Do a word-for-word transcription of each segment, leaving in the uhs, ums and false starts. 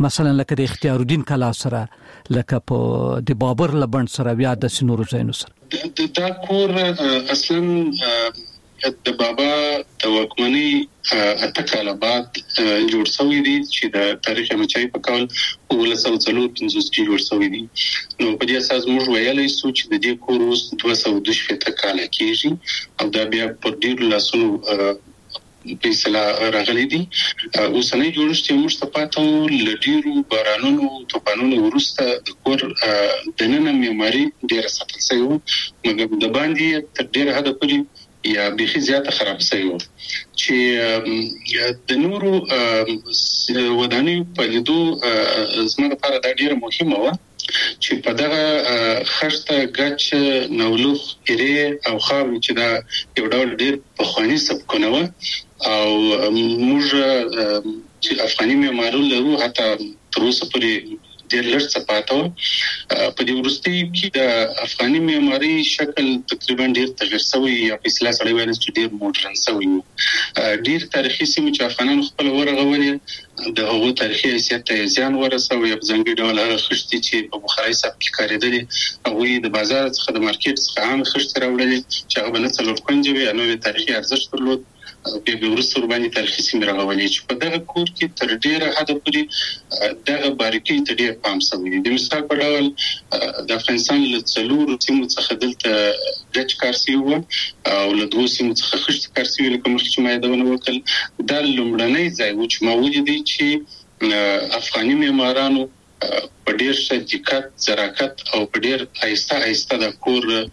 مثلا لکه د اختیار الدین کلا سره، لکه په د بابر لبند سره، بیا د سنورو ځایونو سره؟ دا کور اصلا د بابا د واکمنۍ اته کاله بعد جوړ شوی دی چې د تاریخ مچای په کال اوله سوه څلور پنځوس کې جوړ شوی دی. نو په دې اساس موږ ویلای شو چې د دې کور اوس دوه سوه دوه شپېته کاله کېږي او دا بیا په ډېرو لاسونو په اصطلاح راغلی دی. اوسنۍ جوړښت یې موږ ته پاته و، له ډېرو بارانونو طوفانونو وروسته د کور دننه معماري ډېره ساتل شوې وه، مګر د باندې تر ډېره حده پورې یا بیخي زیاته خراب شوی و چې د نورو ودانیو په لیدو زما لپاره دا ډېره مهمه وه چې په دغه خښته ګچ نولوخ ایرې او خاورې چې دا یو ډول ډېر پخواني سبکونه وه او موږ چې افغاني معماري لرو حتی تر اوسه پورې ډېر لږ څه پاته وه. په دې وروستیو کې د افغاني معماري شکل تقریبا ډېر تغیر شوی یا په اصطلاح سړی ویلی چې ډېر موډرن شوی و. ډېر تاریخي سیمې چې افغانانو خپله ورغولې د هغو تاریخي حیثیت ته یې زیان ورسوی یا په ځانګړي ډول هغه خښتې چې په بخارۍ سبک کې کارېدلې هغوی د بازار څخه د مارکېټ څخه عامې خښتې راوړلې چې هغه به نه څلور کونجه وي یا نه یې تاریخي ارزښت درلود، بیا به وروسته ورباندې تاریخي سیمې راغولې چې په دغه کور کې تر ډېره حده پورې دغه باریکۍ ته ډېر پام شوی دی. د مثال په ډول د افغانستان له څلورو سیمو څخه دلته ګچ کار شوی و او له دوو سیمو څخه خښتې کار شوي، لکه مخکې چې ما یادونه وکړل. دا لومړنی ځای و چې ما ولیدی چې افغاني معمارانو په ډېر ښه دقت، ظرافت او په ډېر آهسته آهسته د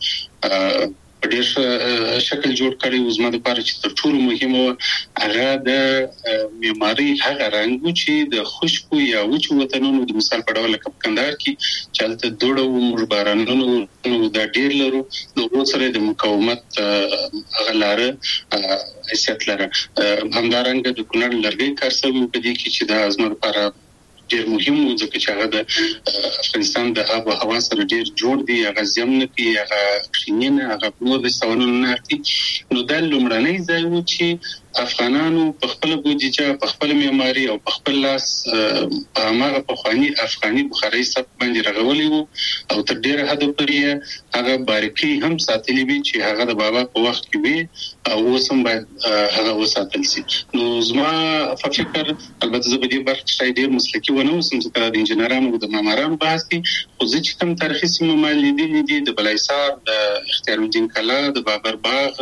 کور په ډېر ښه شکل جوړ کړی و. زما دپاره چې تر ټولو مهمه وه هغه د معمارۍ هغه رنګ و چې د خشکو یا وچو وطنونو د مثال په ډول لکه په کندهار کې چې هلته دوړه و، موږ بارانونو دا ډېر لرو، د هغو سره د مقاومت هغه لاره حیثیت لره. همدارنګه د کونړ لرګی کار شوی په دې کې چې دا زما دپاره ډېر مهم و ځکه چې هغه د افغانستان د آب و هوا سره ډېر جوړ دی، هغه زیان نه کوي، هغه کښیني نه، هغه نور د ساونونو نه اخلي. نو دا لومړنی ځای و چې افغانانو په خپله بودیجه، په خپله معماري او په خپل لاس په هماغه پخواني افغاني بخارۍ سبک باندې رغولی و او تر ډېره حده پورې هغه باریکۍ هم ساتلې وي چې هغه د بابا په وخت کې وي او اوس هم باید هغه وساتل شي. نو زما په فکر البته زه په دې برخه کې ډېر مسلکي ونه اوسم ځکه د انجینرانو او د معمارانو بحث دی، خو زه چې کوم تاریخي سیمې ما لیدلي دي د بلایسار، د اختیار الدین کلا، د بابر باغ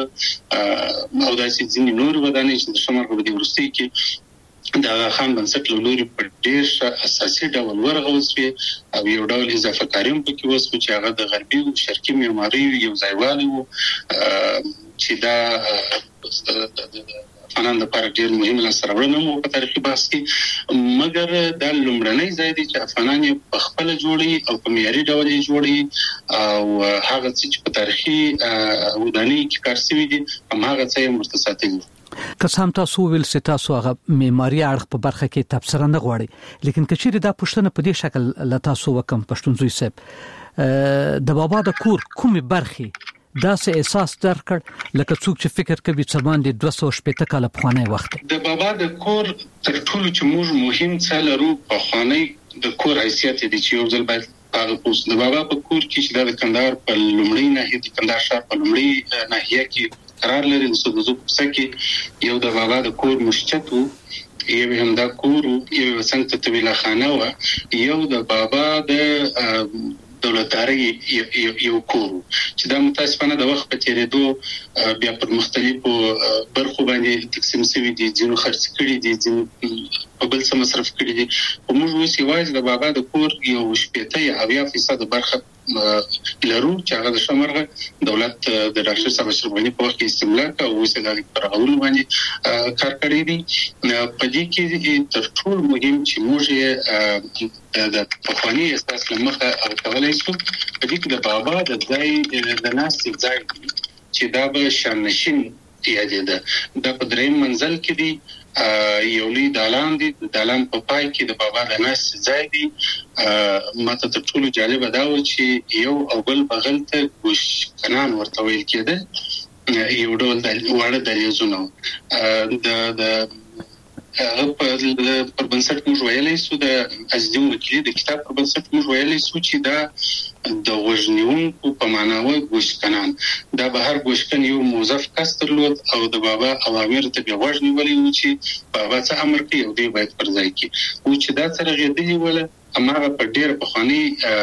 او داسې ځینې نورې ودانۍ چې د شمال په دې وروستیو کې د آغا خان بنسټ له لوري په ډېر ښه اساسي ډول ورغول سوې او یو ډول اضافه کاري هم پکې وسو چې هغه د غربي او شرقي معماریو یو ځایوالی و چې دا افغانانو لپاره ډېر مهم لاسته راوړنه وه په تاریخي بحث کې. مګر دا لومړنی ځای دی چې افغانان یې په خپله جوړوي او په معیاري ډول یې جوړوي او هغه څه چې په تاریخي ودانیو کې کار شوي دي هماغه څه یې ورته ساتلي. که څه هم تاسو وویل چې تاسو هغه معماري اړخ په برخه کې تبصره نه غواړئ، لیکن که چیرې دا پوښتنه په دې شکل له تاسو وکم پښتون زوی صاحب، د بابا د کور کومې برخې داسې احساس درکړ لکه څوک چې فکر کوي چې باندې دوه سوه شپېته کاله پخوانی وخت دی؟ د بابا د کور تر ټولو چې موږ مهم څه لرو پخوانی د کور حیثیت دی چې یو ځل باید هغه پوسټ د بابا په کور کې چې د کندهار په لومړۍ ناحیه د کندهار ښار په لومړۍ ناحیه کې قرار لري، د سودزو په کوڅه کې یو د بابا د کور مسجد و، یو همدا کور و، یو څنګ ته طویله خانه وه، یو د بابا د دولتدارۍ یو کور و چې دا متاسفانه د وخت په تېرېدو بیا پر مختلفو برخو باندې تقسیم شوي دي، ځینو خرڅ کړي دي، ځینو په بل څه مصرف کړي دي. خو موږ اوس یوازې د بابا د کور یو شپېته یا اویا فیصده برخه لرو چې هغه د شمرغه دولت د ډاکټر صاحب اشرف غني په وخت کې استملاک او اوس د هغې په رغولو باندې کار کړی دی. په دې کې تر ټولو مهم چې موږ یې د پخواني احساس له مخه هغه کولی شو، په دې کې د بابا د ځای د ناستې ځای چې دا به شامنشین یادېده، دا په درېیم منزل کې دی، یو لوی دالان دی، د دالان په پای کې د بابا د ناستې ځای دی. ماته تر ټولو جالبه دا و چې یو او بل بغل ته ګوشکنان ورته ویل کېده، یو ډول واړه دهلیزونه و. د هغه پر بنسټ موږ ویلای شو د ازدیم وکیل د کتاب پر بنسټ موږ ویلای شو چې دا د وژنیونکو په معنا و ګوشکنان دا به هر ګوشکن یو موظف کس درلود او د بابا اوامر ته به وژنی ولې و چې بابا څه امر کوي او دی باید پر ځای کې و چې دا سره غېدلی ولا امره په ډېر په خاني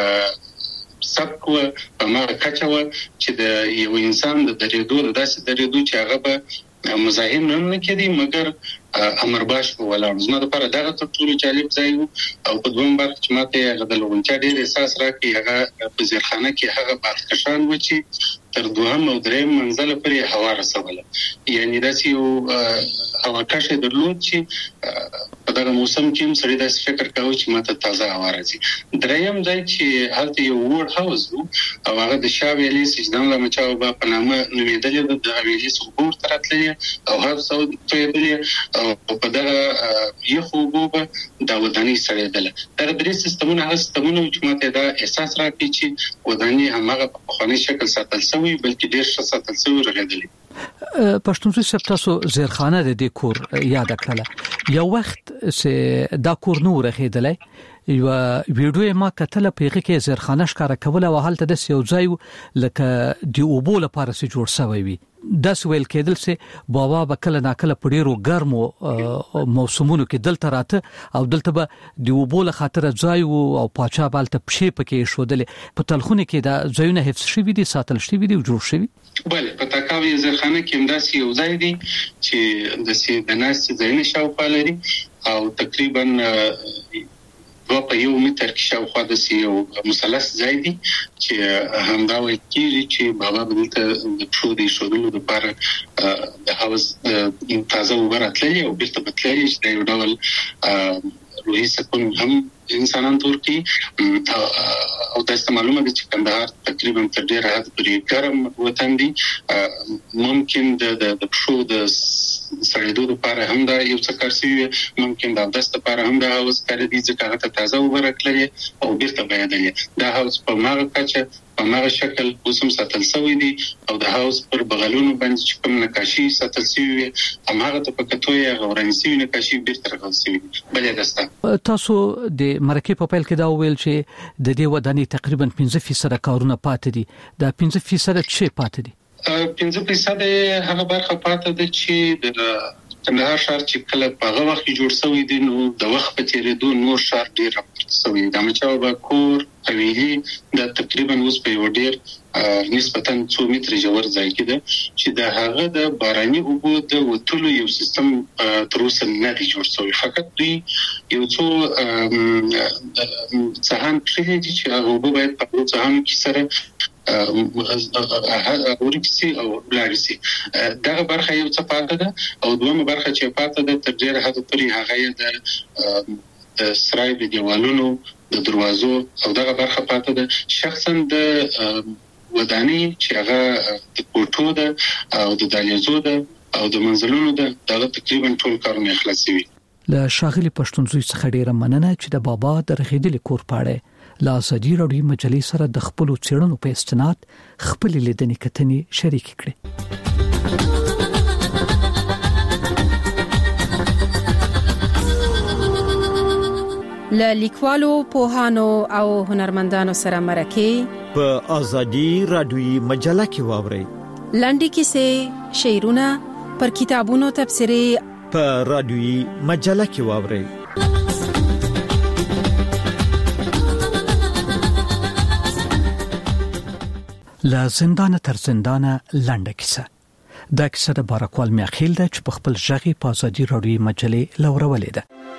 سبق و په ما کچو چې د یو انسان د درېدو د داسې درېدو چې هغه به مزاحم نه کېدی مګر امر باش په ولاړ زما لپاره دا تر ټولو جالب ځای او په دوم برخه چې ماته هغه د لونچا ډېر احساس راکړي هغه په زیرخانه کې هغه بادکشان و چې تر دوهم او دریم منزل پورې هوا رسوله یعنی داسې یو هوا کشه درلود چې په دغه موسم کې هم سړی داسې فکر کاوه چې ماته تازه هوا راځي دریم ځای چې هلته یو وړ هاوس و او هغه د شاه ویلي سجدان له مچاو په نامه نومېدلی د ویلي څخه تر راتللی او هاوس او تویدلی او په دغه یخو وګوبه دا وداني سړېدله دا درې سیستمونه هغه سیستمونه چې ماته دا احساس راکړي چې وداني هماغه په خواني شکل ساتل شوی بلکې ډېر ښه ساتل شوی رغېدلی پښتون څه تاسو زیرخانه د دې کور یاد کړله یو وخت چې دا کور نو رغېدلی یو ویډیو ما کتل په هغه کې زیرخانه ښکارا کوله او حالت د یو ځای لکه دی اوبو لپاره سي جوړ شوی وي داس ویل کېدل سي بابا بکله ناکله په ډیرو ګرمو موسمونو کې دلته راته او دلته به دی اوبو له خاطر ځای او پاچا بالته پښې پکې شودلې په تلخونه کې دا ځایونه حفظ شوی دي ساتل شوی دي او جوړ شوی بله په تاکاوي زیرخانه کې همداسې یو ځای دی چې د سي د ناس ځایونه شاوخوا لري او تقریبا و په یو متر کې شاوخوا د یو مثلث ځای دی چې همدا وایي چې بابا بدلته د پښو د ایښودلو لپاره د هاوس تازه اوبه راتللې او بیرته به تللې چې د یو ډول روحي سکون هم انسانان تور کی او تاسو معلومه ده چې کندهار تقریبا تر ډیره حد پورې ګرم وطن دی ممکن د د پښو د سړېدو لپاره هم دا یو څه کار شوی ممکن دا د دست لپاره هم دا اوس کار دي چې هغه ته تازه وبرکلې او بیرته بيدلې دا هاوس په ماغه کچه په ماغه شکل اوسم ساتل شوی دی او د هاوس پر بغلونو باندې چې کوم نقاشي ساتل شوی هغه ته په کتوې غورنسي نقاشي بیرته راغل شوی بلې دسته تاسو د مرکه په پیل کې دا ویل چې د دې ودانۍ تقریبا پنځه فیصد کارونه پاتې دي دا پنځه فیصد چې پاتې دي پنځه فیصد هغه برخه پاتې ده چې د کندهار ښار چې کله په هغه وخت جوړ شوی دی نو د وخت په تیریدو نور ښار ډیر راپورته شوی دی د مچاو با کور حویلي د تقریبا اوس په یو ډیر نسبتاً څو متر ژور ځای کې ده چې د هغه د باراني اوبو د وټولو یو سیستم تر اوسه نه دی جوړ شوی فقط دی یو څو ځهان پرې دي چې هغه اوبه باید په ځهان کې سره اورکسي او بلارسي دغه برخه یو څه پاتې ده او دومره برخه چې پاتې ده تر ډیره حد پورې هغه د سرای د دیوالونو د دروازو او دغه برخه پاتې ده شخصا د ودانۍ چې هغه د کوټو ده او د دالیزو ده او د منزلونو ده دغه تقریبا ټول کارونه خلاصوي له شاغلي پښتونزوي څخه ډیره مننه چې د بابا د رغېدلې کور پاړه لا ازادي راډیو مجلې سره د خپل څېړنو په استناد خپل لیدنې کتنې شریک کړي له لیکوالو پوهانو او هنرمندانو سره مرکه په ازادي راډیو مجله کې واوري لنډي کیسې شعرونه پر کتابونو تبصرې په راډیوي مجله کې واوري لا زندان تر زندان لنډه کیسه دا کیسه د بارکوال میاخیل ده چې په خپل ژغي په ازادي راډیو مجلې لورولې ده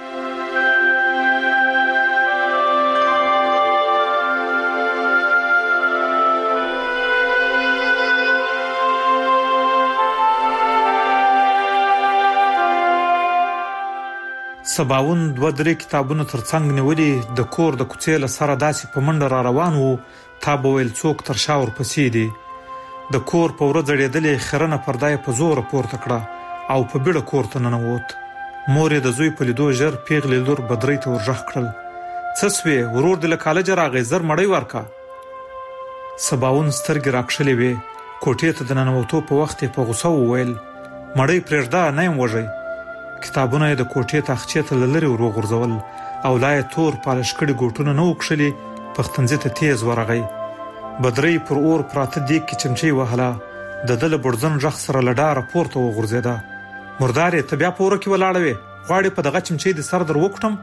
سباون دوه درې کتابونو ترڅنګ نیولې د کور د کوڅې له سره داسې په منډه را روان وو تا به ویل څوک تر شاور پسې دي د کور په ورځ اړېدلې خرنه پردای په زور پورته کړه او په بیړه کور ته ننوت مور یې د زوی په لیدو ژر پیغلې لور بدرۍ ته ورژغ کړل څه سوې ورور د له کالج راغی زر مړی ورکا سباون سترګې راکښلې وې کوټې ته د ننوتو په وخت په غوسه وویل مړی پرېږده نه یم وږی کتابونه د کوټې تاخچې ته لری ورو غورځول او لای تور پالش کړي ګوټونه نو وکښلي پختنځي ته تیز ورغی. بدرۍ پر اور پراته دیګ کې چمچي وهله. د دل برځن ژغ سره لډاره پورته وغورځېده. مردارې ته بیا په اور کې ولاړه وې، غواړې په دغه چمچي د سر در وکټم؟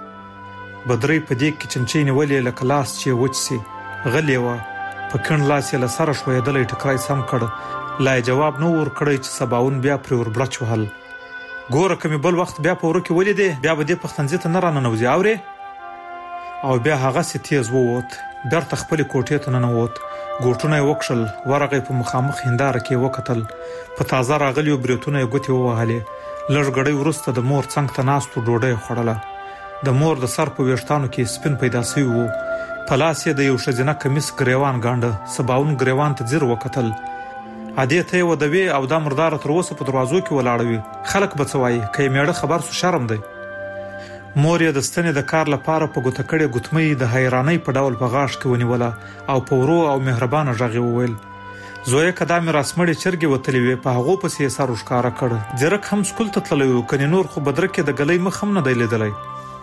بدرۍ په دیګ کې چمچي نیولې لکه لاس چې وچ سي. غلې وه، په کڼ لاس یې له سره ښویېدلی ټکری سم کړ. لا یې جواب نه ورکړی چې سباون بیا پرې وربړچ وهل. ګوره که مې بل وخت بیا په وره کې ولیدې بیا به دې پختنځي ته نه راننوځې، اورې؟ او بیا هغسې تیز ووت، بیرته خپلې کوټې ته ننوت. ګوټونه یې وکښل، ورغی په مخامخ هنداره کې یې وکتل. په تازه راغلیو بریتونه یې ګوتې ووهلې. لږ ګړی وروسته د مور څنګ ته ناستو ډوډۍ یې خوړله. د مور د سر په ویښتانو کې سپین پیدا سوي وو. په لاس یې د یو ښځینه کمیس ګریوان ګانډه. سباون ګریوان ته ځیر وکتل. ادې ته یې ودوي او دا مرداره تر اوسه په دروازو کې ولاړه وي. خلک به څه وایي؟ که یې میړه خبر سو شرم دی. مور یې د ستنې د کار لپاره په ګوته کړې ګوتمۍ د حیرانۍ په ډول په غاښ کې ونیوله او په ورو او مهربانه غږ یې وویل: زویه که دا مې راسمړې چرګې وتلې وې په هغو پسې یې سر وښکاره کړ. ځیرک هم سکول ته تللی و، کنې نور خو بدرک یې د ګلۍ مخ هم نه دی لیدلی.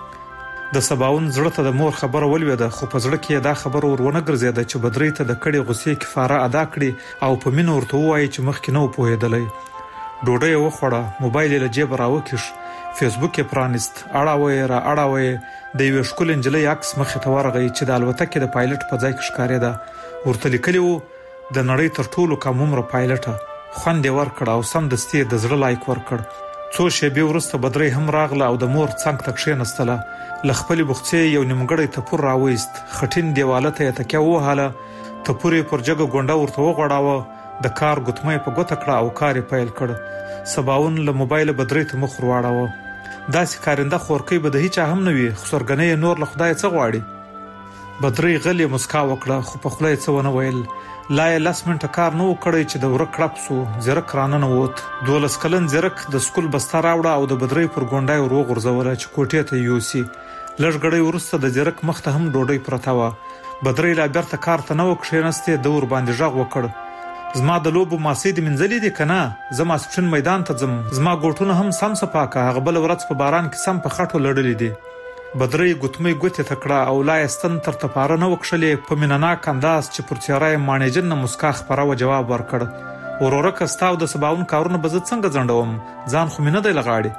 د سباون زړه ته د مور خبره ولوېده، خو په زړه کې یې دا خبره ور ونه ګرځېده چې بدرۍ ته د کړې غوسې کفاره ادا کړي او په مینه ورته ووایي چې مخکې نه و پوهېدلی. ډوډۍ یې وخوړه، موبایل یې له جیبه راوکیښ، فیسبوک یې پرانیست، اړاوه یې را اړاوه یې د یوې ښکلې نجلۍ عکس مخې ته ورغی چې د الوتکې د پایلټ په ځای کې ښکارېده. ورته لیکلي وو: د نړۍ تر ټولو کم عمره پایلټه. خوند یې ورکړ او سمدستي د زړه لایک ورکړ. څو شېبې وروسته بدرۍ هم راغله او د مور څنګ ته کښېنستله. له خپلې بوخڅې یو نیمګړی تپور راویست، خټین دیواله ته یې تکیه ووهله. تپور یې پر جګه ګونډه ورته وغوړاوه. د کار ګوتمه په ګوته کړه او کار یې پیل کړ. سباون له موبایله بدرۍ ته مخ ور واړاوه. داسې کارنده خورکۍ به د هیچا هم نه وي، خو سرګنۍ نور له خدایه څه غواړي. بدرۍ غلې مسکا وکړه، خو په خوله یې څه ونه ویل. لا یې لس منټه کار نه و کړی چې د وره کړپ سو. زیرک راننوت. دولس کلن زیرک د سکول بسته راوړه او د بدرۍ پر ګونډه یې ور وغورځوله چې کوټې ته یوسي. لږ ګړی وروسته د زیرک مخ ته هم ډوډۍ پرته وه. بدرۍ لا بیرته کار ته نه و کښېنستې. ده ور باندې غږ وکړ: زما د لوبو ماسې دې مینځلې دي که نه؟ زه ماسپښین میدان ته ځم. زما ګوټونه هم سم صفا که، هغه بله ورځ په باران کې سم په خټو لړلي دي. بدرۍ ګوتمۍ ګوتې ته کړه او لا یې ستن تر تپاره نه وکښلې. په مینهناک انداز چې پر څېره یې ماڼېجن نه مسکا خپره وه جواب ورکړ: ورورکه ستا او د سباون کارونه به زه څنګه ځنډوم؟ ځان خو مې نه دی له غاړې.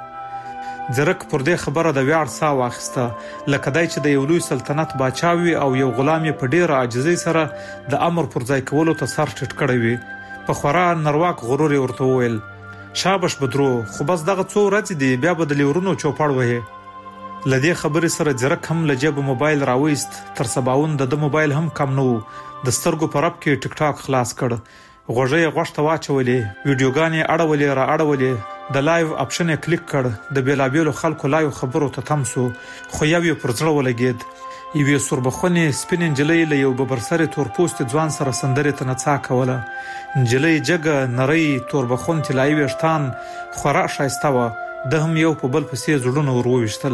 زیرک پر دې خبره د ویاړ ساه واخیسته، لکه دی چې د یو لوی سلطنت باچا وي او یو غلام یې په ډېره عاجزۍ سره د امر پر ځای کولو ته سر ټیټ کړی وي. په خورا نرواک غرور یې ورته وویل: شابش بدرو، خو بس دغه څو ورځې دي، بیا به د لیورونو چوپړ وهې. له دې خبرې سره زیرک هم له جیبه موبایل راویست. تر سباون د ده موبایل هم کم نه و. د سترګو په رپ کې ټیک ټاک خلاص کړ. غوږۍ یې غوږ ته واچولې، ویډیوګانې اړولې را اړولې. د لایو اپشن یې کلیک کړ. د بېلابېلو خلکو لایو خبرو ته تم سو، خو یو یې پر زړه ولګېد. یوې سوربخونې سپینې نجلۍ له یو ببرسرې تورپوستې ځوان سره سندرې ته نڅا کوله. نجلۍ جګه، نرۍ، توربخون طلایي ویښتان، خورا ښایسته وه. ده هم یو په بل پسې زړونه ور وویشتل.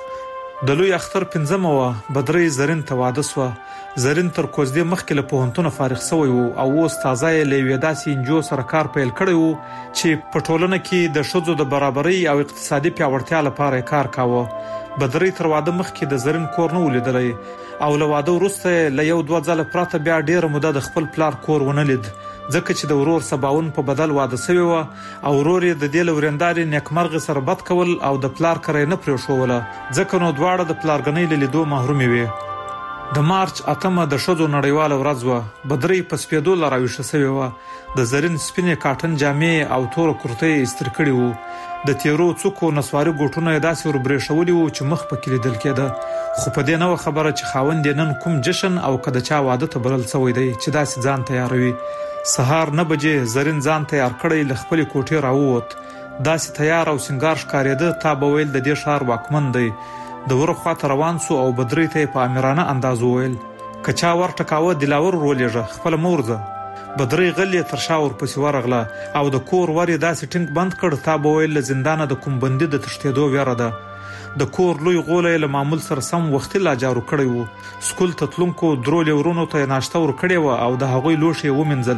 د لوی اختر پنځمه وه. بدرۍ زرین ته واده سوه. زرین تر کوزدې مخکې له پوهنتونه فارغ سوی و او اوس تازه یې له یوې داسې انجو سره کار پیل کړی و چې په ټولنه کې د ښځو د برابرۍ او اقتصادي پیاوړتیا لپاره یې کار کاوه. بدرۍ تر واده مخکې د زرین کور نه و لیدلی او له واده وروسته له یو دوه ځله پرته بیا ډېره موده د خپل پلار کور ونه لید، ځکه چې د ورور سباون په بدل واده سوی وه او ورور یې د دې له ورېندارې نیکمرغې سره بد کول او د پلار کره یې نه پرېښوله، ځکه نو دواړه د پلارګنۍ له لیدو محرومې وې. د مارچ اتمه د ښځو نړیواله ورځ وه. بدرۍ په سپېدو له راویښه سوې وه. د زرین سپینې کاټن جامې او توره کورتۍ یې ایستر کړي وو. د تیرو څوکو نسواري ګوټونه یې داسې وربرېښولي وو چې مخ پکې لیدل کېده، خو په دې نه وه خبره چې خاوند یې نن کوم جشن او که د چا واده ته بلل سوی دی چې داسې ځان تیاروي. سهار نه بجې زرین ځان تیار کړی له خپلې کوټې راووت. داسې تیار او سینګار ښکارېده تا به ویل د دې ښار واکمن دی. د وره خواته روان سو او بدرۍ ته یې په امیرانه انداز وویل: که چا ور ټکاوه دلاور ورولېږه، خپله مه ورځه. بدرۍ غلې تر شا ورپسې ورغله او د کور ور یې داسې ټینګ بند کړ تا به ویل له زندانه د کوم بندي د تښتېدو ویره ده. د کور لوی غولی یې له معمول سره سم وختي لا جارو کړی و. سکول ته تلونکو درو لیورونو ته یې ناشته ورکړې وه او د هغوی لوښي یې ومینځل.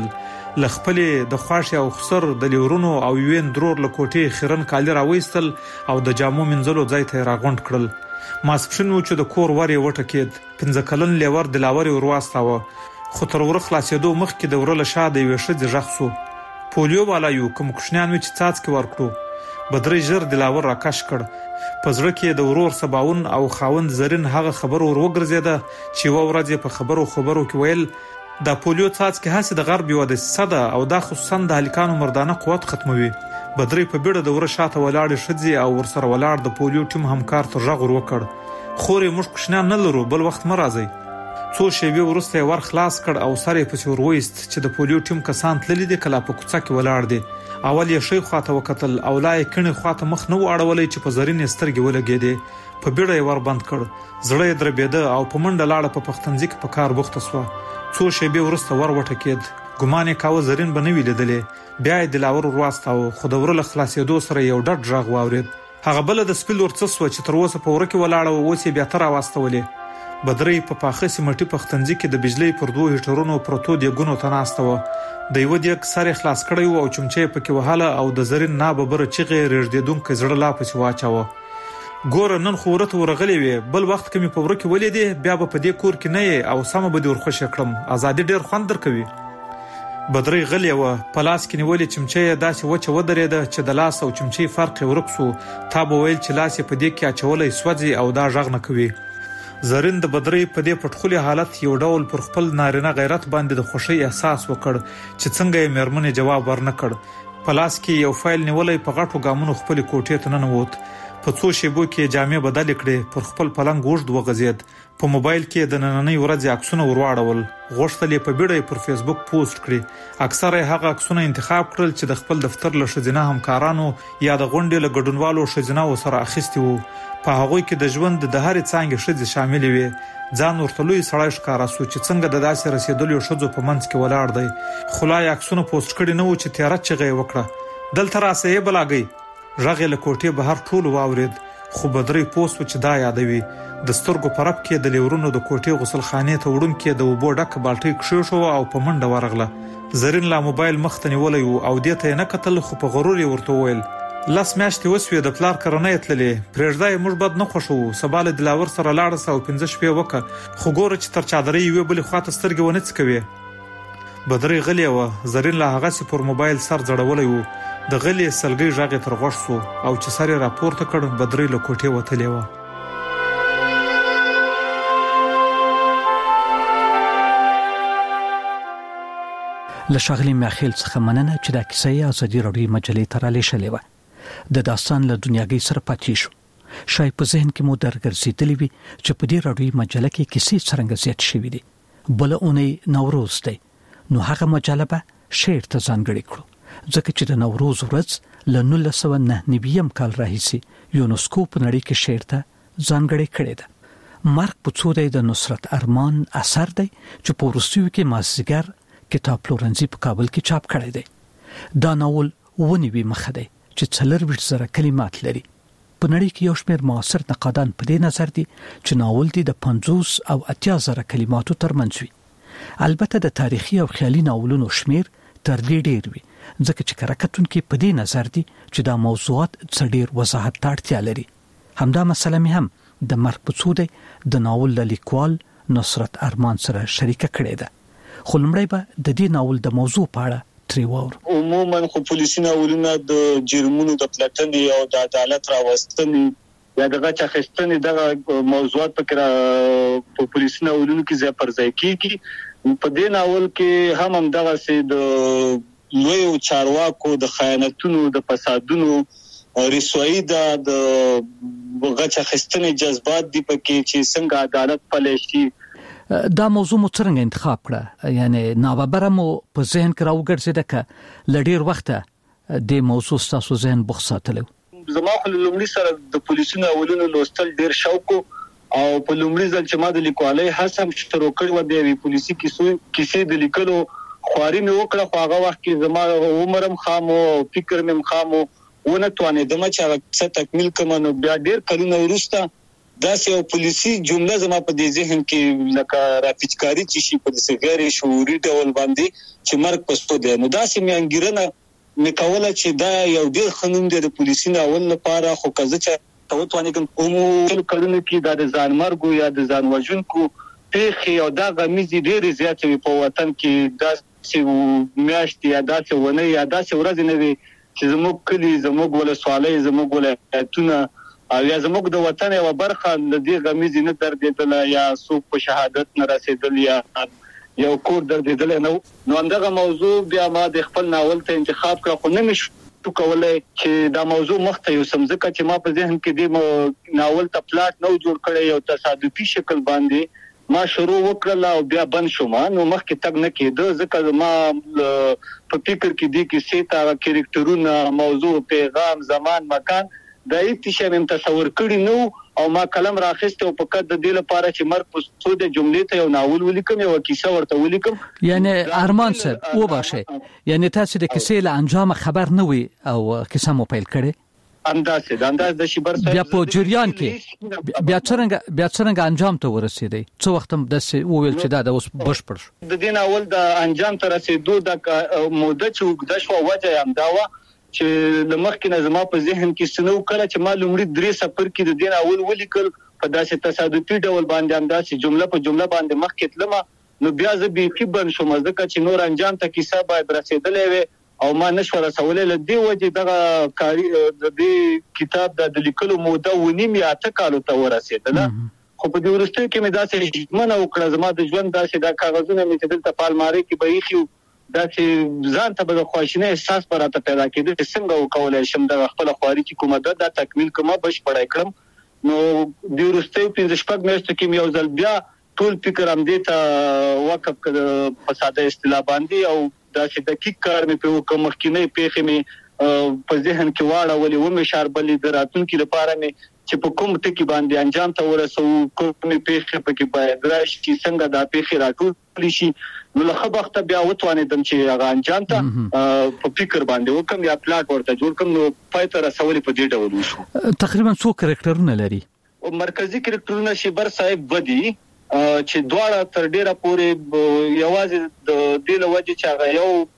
لخپلې د خواش او خسر د لیورونو او یوین درور له کوټې خیرن کالی راوېستل او د جامو منځلو ځای ته راغونډ کړل. ماسپښین و چې د کور ور یې وټکېد. پنځه کلن لیور د لاور ورواستاوه، خو تر ور خلاصېدو مخکې د ورله شا د یوې ښځې غږ سو. پولیو والا یو کوم کوښنیان وی چې څاڅکي ورکړو. بدرۍ ژر د لاور راکش کړ. په زړه کې د ورور سباون او خاوند زرین هغه خبر ور وګرځیده چې و ورځې په خبرو خبرو کې ویل دا پولیو څاڅکي هسې د غرب یو د صده او دا خصوصا د هلکانو مردانه قوت ختموي. بدرۍ په بیړه د ور شاته ولاړ شځي او ورسره ولاړ د پولیو ټیم همکار ته غږ ور وکړ. خورې موږ کوښنیان نه لرو، بل وخت مرزي. څو شېبې وروسته ور خلاص کړ او سره په څور وېست چې د پولیو ټیم کسان تللی دي کلا په کوڅه کې ولاړ دي. اول یې شي خواته وکتل او لای کڼې خواته مخ نه واړولې چې په زرین سترګې ولګېدې. په بیړه یې ور بند کړ. زړه یې دربېده او په منډه لاړه په پختنځي کې په کار بوخته شوه. څو شېبې وروسته ور وټکېد. ګمان یې کاوه زرین به نه وي لیدلې. بیا یې د لاور ورواستاوه، خو د ورله خلاصېدو سره یو ډډ غږ واورېد. هغه بله د سپیل ورڅه سوه چې تر اوسه په وره کې ولاړه وه، اوس یې بیا ته راواستولې. بدرۍ په پاخه سیمټي پختنځي کې د بجلۍ پر دوه هیټرونو پروتو دیګونو ته ناسته وه. د یوه دیګ سر یې خلاص کړی و او چمچه یې پکې وهله او د زرین ناببره چیغې رېږدېدونکی زړه لا پسې واچاوه. ګوره نن خو وره ته ورغلې وې، بل وخت که مې په وره کې ولیدې بیا به په دې کور کې نه یې او سمه به دې ورخوشې کړم. ازادي ډېر خوند درکوي. بدرۍ غلې وه، په لاس کې نیولې چمچه یې داسې وچه ودرېده چې د لاس او چمچې فرق یې ورک سو. تا به ویل چې لاس یې په دې کې اچولی سوځي او دا غږ نه کوي. زرین د بدرۍ په دې پټخولي حالت یو ډول پر خپل نارینه غیرت باندې د خوښۍ احساس وکړ چې څنګه یې مېرمنې جواب ورنه کړ. په لاس کې یو فایل نیولی په غټو ګامونو خپلې کوټې ته ننوت. په څو شېبو کې جامې بدلې کړې، پر خپل پلنګ اوږد وغځېد. په موبایل کې د نننۍ ورځې عکسونه ورواړول. غوښتل یې په بیړه پر فیسبوک پوسټ کړي. اکثره یې هغه عکسونه انتخاب کړل چې د خپل دفتر له ښځینه همکارانو یا د غونډې له ګډونوالو ښځینه‌و سره اخیستي وو. په هغوی کې د ژوند د هرې څانګې ښځې شاملې وې. ځان ورته لوی سړی ښکاره سو چې څنګه د داسې رسېدلیو ښځو په منځ کې ولاړ دی. خو لا یې عکسونه پوسټ کړي نه وو چې تیاره چیغه یې وکړه، دلته راسه یې بلاګئ. غږ یې له کوټې بهر ټولو واورېد، خو بدرۍ پوه سوه چې دا یادوي. د سترګو په رپ کې د لیورونو د کوټې غسلخانې ته وړونکې د اوبو ډکه بالټۍ کښېښوه او په منډه ورغله. زرین لا موبایل مخ ته نیولی و او دې ته یې نه کتل، خو په غرور یې ورته وویل لس میاشتې وسوې د پلار کره نه یې تللې، پرېږده یې موږ بد نه خوښوو، سبا له دلاور سره لاړه سه او پنځه شپې وکړه، خو ګوره چې تر چادرۍ یوې بلې خواته سترګې ونه څکوې. بدرۍ غلې وه. زرین لا هغسې پر موبایل سر ځړولی و. د غلې سلګۍ غږ یې تر غوږ سو او چې سر یې راپورته کړ، بدرۍ له کوټې وتلې وه. له ښاغلي میاخیل څخه مننه چې دا کیسه یې ازادي راډیو مجلې ته رالیږلې وه. د داستان له دنیاګۍ سره پاتې شو. شاید په ذهن کې مو درګرځېدلې وي چې په دې راډیو مجله کې کیسې څرنګه زیات شوي دي. بله اونۍ نوروز دی، نو هغه مجله به شعر ته ځانګړې کړو، ځکه چې د نوروز ورځ له نولس سوه نهه نوي کال راهیسې یونسکو په نړۍ کې شعر ته ځانګړې کړې ده. مرګ په څو دی د نصرت ارمان اثر دی چې په وروستیو کې مازدیګر کتاب پلورنځي په کابل کې چاپ کړی دی. دا ناول ونیوي مخه دی چې څلرویشت زره کلمات لري. په نړۍ کې یو شمېر معاصر نقادان په دې نظر دي چې ناول دی د پنځوس او اتیا زره کلماتو ترمنځ وي. البته د تاریخي او خیالي ناولونو شمېر تر دې ډېر وي، ځکه چې کره کتونکي په دې نظر دي چې دا موضوعات څه ډېر وضاحت ته اړتیا لري. همدا مسله مې هم د مرګ په څو دی د ناول له لیکوال نصرت ارمان سره شریکه کړې ده. خو لومړی به د دې ناول د موضوع په اړه ترې واورو. عموما خو پولیسي ناولونه د جرمونو د پلټنې او د عدالت راوستنې یا د غچ اخیستنې دغه موضوعات په کړه په پولیسي ناولونو کې ځای پر ځای کیږي. په دې ناول کې هم هم دغه سي د لوی چارواکو د خیانتونو د فسادونو رسوایی د غچ اخیستنې جذبات دی پکې چې څنګه عدالت پلی شي. دا موضوع مو څنګه انتخاب کړه؟ یعنی ناببره مو په ذهن کې راوګرځېده که له ډېر وخته دې موضوع ستاسو ذهن بوخت ساتلی و؟ زما خو لومړي سره د پولیسي ناولونو لوستل ډېر شوق او په لومړي ځل چې ما د لیکوالۍ هڅه هم شروع کړې وه د یوې پولیسي کیسې د لیکلو خواري مې وکړه، خو هغه وخت کې زما عمر هم خام و او فکر مې هم خام و، ونه توانېدم چې هغه څه تکمیل کړم. نو بیا ډېر کلونه وروسته دا یو پولیسي جمله زما په دې ذهن کې لکه راپیچکاری چې شي په دې غیر شعوري ډول باندې چې مرګ پسو دی. نو دا سیمه انګیرنه میکوله چې دا یو ډیر خنوم دی د پولیسي ناول لپاره، خو کزه چې توتوانه کوم کوم کلونه کې دا د ځان مرګ یا د ځان وژونکو پیخي او دا غمیزي ډیر زیات وي په وطن کې. دا چې میاشتې یا دا چې ونه یا دا چې ورځ نه وي چې زموږ کلی زموږ ولسوالۍ زموږ ولایتونه او یا زموږ د وطن یو برخه د دې غمیزي نه دردېدل یا څوک په شهادت نه رسیدل یا یو کور دردېدل نو نو همدغه موضوع بیا ما د خپل ناول ته انتخاب کړ، خو نه مې شو کولای چې دا موضوع مخته یو سمځکه چې ما په ذهن کې د ناول ته پلاټ نو جوړ کړی، یو تصادفي شکل باندې ما شروع وکړل او بیا بند شوم. نو مخکې تګ نه کېده ځکه ما په فکر کې دي کې سیتا کریکټرونه موضوع پیغام زمان مکان دا هیڅ شی مې تصور کړی نو او ما قلم راخسته او په کډ د دې لپاره چې مرګ په څو د جملې ته یو ناول ولیکم یو کیسه ورته ولیکم. یعنی ارمان صاحب و باشه یعنی تاسو د کیسې له انجام خبر نه وي او کیسه مو پیل کړي انداز د انداز د شبر صاحب بیا په جریان کې بیا څنګه بیا څنګه انجام ته ورسېدی څو وخت هم د ویل چې دا د اوس بشپړ شو د دې ناول د انجام ته رسیدو د موده چې وګد شو وجه هم دا و چې لمخکې نظم په ذهن کې سنو کړه چې ما لومړی درې سفر کې د دین اول ولیکل په داسې تصادفي ډول باندې انداسې جمله په جمله باندې مخکې تلمه نو بیا زه به کیبن شوم ځکه چې نور انجام ته کیسه باید رسیدلې وي او ما نشو رسولې لدی وجه دغه کاری د دې کتاب د لیکلو موده ونیم یا تکالو ته ورسېدله. خو په دې ورستۍ کې مې داسې ژمنه وکړه زما د ژوند داسې د کاغذونو مې چې دلته پالماري کې به یې دا چې ځان ته به خوښنه احساس پراته پیدا کېده چې څنګه وکولای شم د خپل خواري چې کومه ده دا تکمیل کومه بشپړای کړم. نو د ورستۍ په شپږ میاشتو کې یو ځل بیا ټول فکر هم دې ته وقف کړ په ساده اصطلاح باندې او دا چې دقیق کار مې په کوم مخکینه پیښې مې په ذهن کې واړه ولې و مې شاربلې دراتونکو لپاره مې چې په کوم ټکی باندې انجام ته ورسو کومې پیښې پکې باید راشي چې څنګه دا پیښې راټول شي. نو له خبرته بیا وتوانیدم چې هغه انجام ته په فکر باندې وکم یا پلاټ ورته جوړ کم. نو پایته رسولې په دې ډول وشو. تقریبا څو کریکټرونه لري او مرکزی کریکټرونه شبر صاحب بدی چې دواړه تر ډیره پورې یوازې د دې لوجه چې هغه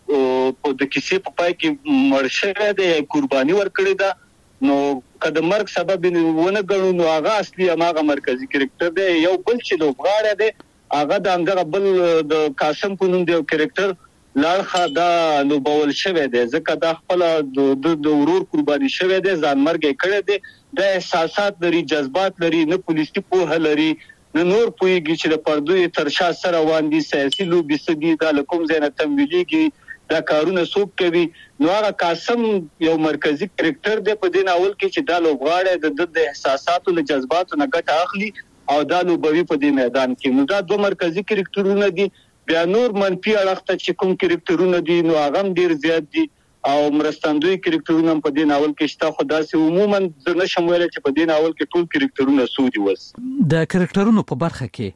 یو په د کیسې په پای کې مرشه ده قرباني ورکړي ده. نو کله مرګ سبب ونه غړو نو هغه اصلي هغه مرکزی کریکټر دی. یو بل چې لوبغاړی دی هغه د هغه بل د قاسم په نوم دی کریکټر لاړخه دا لوبول شوی دی ځکه دا خپل د ورور قرباني شوی دی ځان مرګ کړی دی. د احساسات لري جذبات لري نه پولیسي په لري نه نور پویږي چې د پردوی تر شا سره واندي سیاسي لوبي سدي د لکم زینه تمویليږي دا کارونه څوک کوي. نو هغه قاسم یو مرکزی کریکټر دی په دې ناول کې چې دا لوبغاړی د د احساساتو له جذباتو نه ګټه اخلي او دا لوبوي په دې میدان کې. نو دا دوه مرکزی کریکټرونه دي. بیا نور منفي اړخ ته چې کوم کریکټرونه دي نو هغه ډیر زیات دي او مرستندوی کریکټرونه په دې ناول کې شته. خو دا سه عموما د نشم ویل چې په دې ناول کې ټول کریکټرونه سودي وس. د کریکټرونو په برخه کې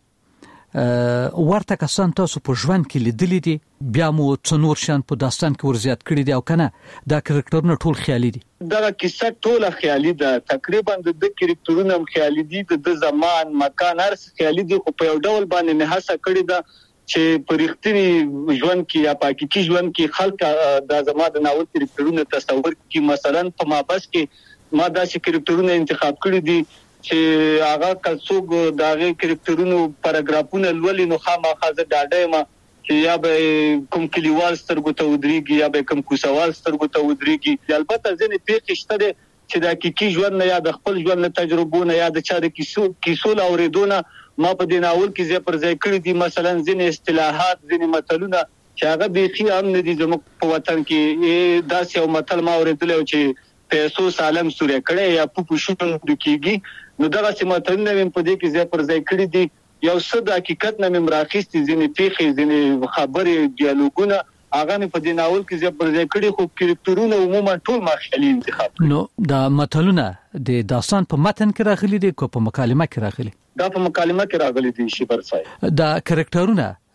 ورته کسان تاسو په ژوند کې لیدلې دي بیا مو څنور شان په داستان کې ورزيات کړی دي او کنه دا کریکټرونه ټول خیالي دي؟ دا کیسه ټول خیالي ده تقریبا د کریکټرونه خیالي دي د زمان مکان هر څه خیالي دي. خو په یو ډول باندې نه هڅه کړی ده چې په رښتینی ژوند کې یا پاکي ژوند کې خلک د زما د ناول کریکټرونه تصور کې مثلا په مابس کې ما دا چې کریکټرونه انتخاب کړی دي چې هغه کڅوګ داغه کریکټرونو پاراګرافونه لولي نو خامخا زه ډاډه ما چې یا به کوم کلیوال سترګو ته ودرېږي یا به کوم کوسوال سترګو ته ودرېږي. البته ځینې پیښې شته چې د حقيقي ژوند نه یا د خپل ژوند تجربو نه یا د چا د کیسو کیسو اوریدونه ما په دې ناول کې زه پر ځای کړی دي. مثلا ځینې اصطلاحات ځینې متلونه چې هغه بيخي هم نه دي زموږ په وطن کې. دا یو متل ما اوریدل چې پیسو سالم سورې کړي یا پوپو شوټ کېږي. نو دا چې متلونه مې په دې کې زه پر ځای کړی دي. یو څه د حقیقت نه مې راخېستې ځینې پیښې ځینې خبرې ډیالوګونه هغه مې په دې ناول کې زه پر ځای کړی. خو کریکټرونه عموما ټول ما خیالي انتخاب. نو دا متلونه د داستان په متن کې راغلي دي کو په مکالمه کې راغلي؟ دا په مکالمه کې راغلي دي شي پر ځای. دا کریکټرونه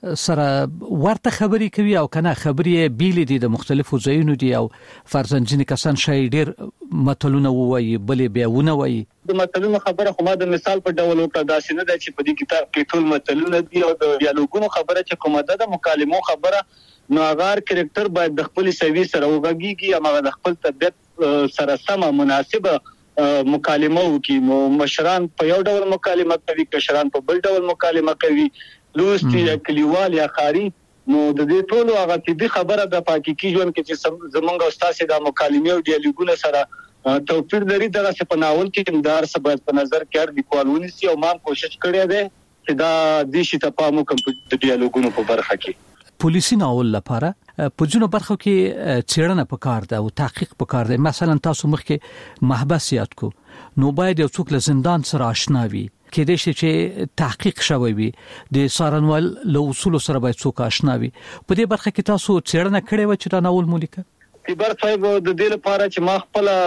سره ورته خبري کوي او کنه خبري بیل دي د مختلفو ځایونو دي او فرضاً ځینې کسان شای ډیر متلونه وایي بلې بیاونه وایي د متلونو خبره خو ما د مثال په ډول وکړه داسې نه ده چې په دې کتاب کې ټول متلونه دي او د ډیالوګونو خبره چې کومه ده د مکالمو خبره نو هغه کریکټر باید د خپل سوي سره وغږیږي او هغه د خپل طبيعت سره سم مناسبه مکالمه وکي. نو مشران په یو ډول مکالمه کوي، کشران په بل ډول مکالمه کوي، لوستي یا کلیوال یا خاري. نو د دې ټولو هغه طبي خبره د پاکي ژوند کې چې زمونږ استاد د مکالمې او ډیالوګونو سره توپیر لري. دغه څه په ناول کې مدار سبب په نظر کې اړ لیکوالونی سي او ما کوشش کړې ده چې دا د شي ته پامو کوم د ډیالوګونو په برخه کې. پولیسي ناول لپاره په جنو برخو کې چیرنه پکار ده او تحقیق پکار ده. مثلا تاسو مخکې محبس یاد کو نو باید یو څوک له زندان سره آشنا وي کې د شي چې تحقیق شوی وي د سارنوال له اصول سره باید څوک آشنا وي. په دې برخه کې تاسو چیرنه کړې و چې دا ناول مولیکه تیبر صاحب د دې لپاره چې ما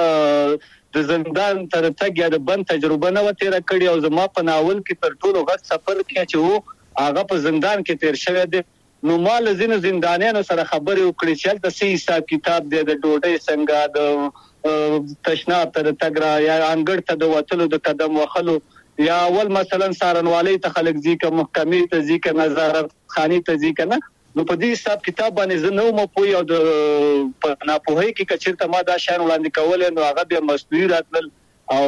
خپل د زندان تر تګ یا د بند تجربه نه و تیر کړی او زما په ناول کې تر ټولو غټ سفر کې چې وو هغه په زندان کې تیر شوی دی. نو مال زینو زندانیانو سره خبرې وکړې چې د سې حساب کتاب دی د ډوډۍ څنګه د تشناب تر تګرا یا انګړ ته د وتلو د قدم وخلو یا اول مثلا سارنوالي ته خلک ځکه محکمې ته ځکه نظارت خاني ته ځکه نه. نو په دې حساب کتاب باندې زه نو مو پوي او د ناپوهي کې کچرته ما دا شان وړاندې کول نو هغه به مسؤلیت راتل او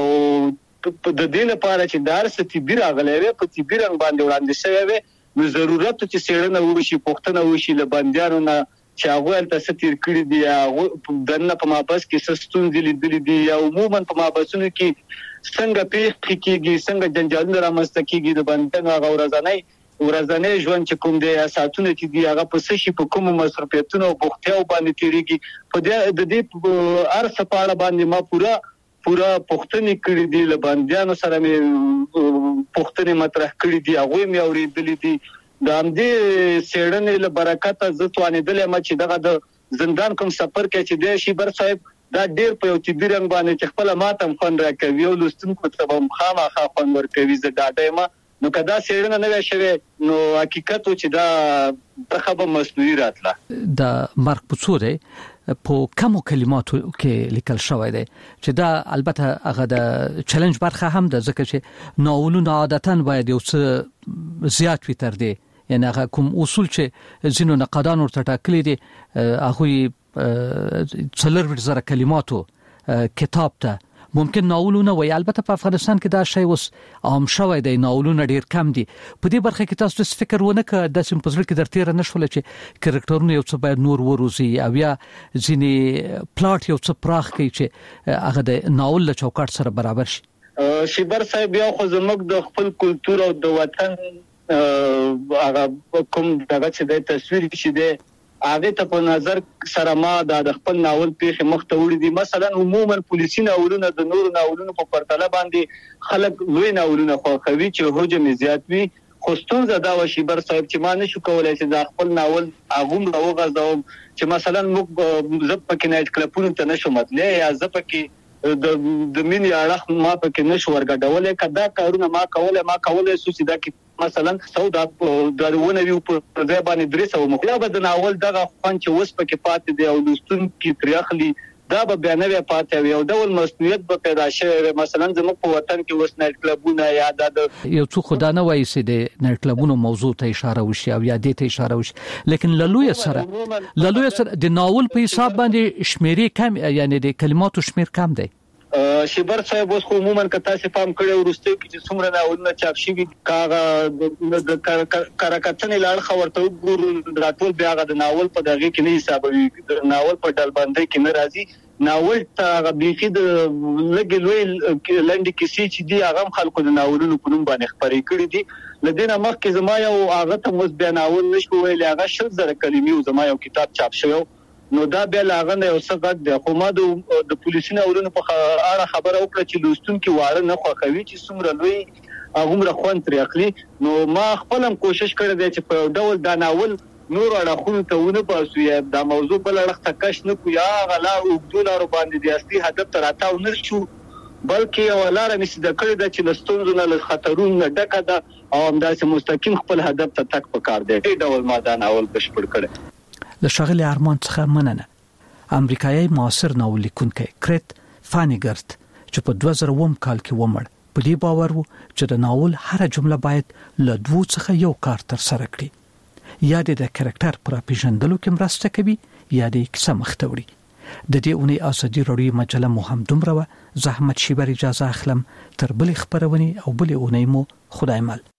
د دې لپاره چې دارس طبي راغلی وي په طبي رنګ باندې وړاندې شوی وي نو ضرورت چې سیړنه وشي پښتنه وشي له بندیانو نه چې هغه تل ستیر کړی دی هغه دنه په مابس کې ستونزې لیدلې دي یا عموما په مابسونو کې څنګه پیښ کیږي څنګه جنجالونه رامنځته کیږي د بندیانو هغه ورځنی ورځنی ژوند چې کوم دی اساسونه چې دی هغه په څه شي په کوم مصرفیتونو او بوختیاو باندې تیریږي په دې د دې ارث په اړه باندې ما پورا پورا پښتني کړی دی له بندیانو سره مې پښتني مطرح کړی دی هغه مې اوریدلې دي د همدې سیړنې له برکت زه توانېدلې ما چې دغه د زندان کوم سفر کې چې د شیبر صاحب دا ډېر په یو طبي رنګ باندې چې خپل ماتم فن راکوي او لستونکو ته هم خامخا فن ورکوي زه ډاډه ما نو کدا سیړنه نه شوي نو حقیقت چې دا تخبه مسؤلیت راتله د مرګ په څوره په کومو کلماتو کې لیکل شوی دی چې دا البته هغه د چیلنج برخه هم ده ځکه چې ناولونه عادتاً باید یو څه زیات وي تر دې یعنی هغه کوم اصول چې ځینو نقادان ورته ټاکلي دي هغه څلور زره کلماتو کتاب ته ممکن ناولونه وي. البته په افغانستان کې دا شی اوس عام شوی دی ناولونه ډیر کم دي. په دې برخه کې تاسو څه فکر ونه کړئ د سیم پزړ کې درته نه شول چې کریکټرونه یو څه باید نور وروزي او یا ځینې پلاټ یو څه پراخ کوي چې هغه د ناول له چوکاټ سره برابر شي. شیبر صاحب یو خو زموږ د خپل کلچر او د وطن هغه کوم دغه چې د تصویر شي دی هغه ته په نظر سره ما د خپل ناول پیښه مخته وړي دي. مثلا عموما پولیسي ناولونه د نور ناولونو په پرتله باندې خلک لوی ناولونه خوښوي چې حجم زیات وي. خو ستونزه دا و شیبر صاحب چې ما نشو کولای چې د خپل ناول هغه راوغځوم چې مثلا موږ زپ پکې نایټ کلبونو ته نشو متلې یا زپ پکې د د مینې اړه ما پکې نشو ورګډولې کدا کارونه ما کوله ما کوله سوسي دا کې مثلا سودا دروونه وی په ځای باندې درس او مخیا به د ناول دغه خوان چې وس پکې پاتې دی او لستون کې تریخلی دا به بیانوي پاتې وي او ډول مسؤلیت به پیدا شي. مثلا زموږ په وطن کې وس نایټ کلبونه یا د یو څو خدای نه وایي چې د نایټ کلبونو موضوع ته اشاره وشي او یا دې ته اشاره وشي لیکن للوی سره للوی سره د ناول په حساب باندې شمیرې کم یعنی د کلماتو شمیر کم دی. شیبر صاحب اوس خو عموما که تاسو پام کړئ ورسته کې چې څومره ناولونه چاپ شوي کاغه د کارکتنې لاړ خبرته وګورو راټول بیا د ناول په دغه کې نه حسابوي د ناول په ډلبندۍ کې نه راځي ناول ته غبيخي د لګي لوی لنډي کیسې چې دی هغه خلکو د ناولونو په نوم باندې خبرې کړې دي لدينا مخکې زما یو هغه ته مس بیا ناول نشو ویل هغه شل زره کلمې او زما یو کتاب چاپ شوی نو دا بیا لاغه نه یو څه غږ دی. خو ما د پولیسو ناولونو په اړه خبره وکړه چې لوستونکي واړه نه خوښوي چې څومره لوی هغه خوند ترې اخلي. نو ما خپل هم کوشش کړی دی چې په ډول دا ناول نور اړخونو ته ونه باسو یا دا موضوع بل اړخ ته کش نه کو یا غلا او دولارو باندې د اصلي هدف ته راتاو نه شو بلکې یو لار نشي د کړی د چې لستونزو نه خطرونه ډکه ده او همداسې مستقیم خپل هدف ته تک پکار دی د ډول ماده ناول بشپړ کړي. له شغله ارمان څخه مننه. امریکایي معاصر ناول لیکونکی کریت فانیګرت چې په دوه زره اووه کال کې ومړ په دې باور وو چې د ناول هر جمله باید له دوه څخه یو کار تر سره کړي. یا د کریکټر پر پیژندلو کې مرسته کوي یا د کیسه مختوري. د دې اونۍ ازادي راډیو مجله مو هم دومره زحمت شي بر اجازه اخلم تر بلې خبرونه او بلې اونۍ مو خدای مل.